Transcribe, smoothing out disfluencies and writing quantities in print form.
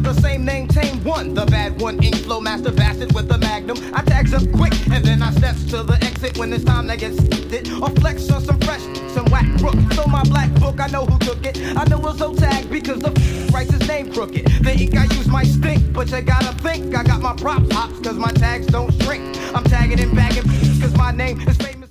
The same name, tame one. The bad one, ink flow master bastard with the magnum. I tags up quick and then I steps to the exit when it's time to get it. Or flex on some fresh, some whack crook. So my black book, I know who took it. I know it's so tagged because the writes his name crooked. The ink I use might stink, but you gotta think I got my props hops cause my tags don't shrink. I'm tagging and bagging cause my name is famous.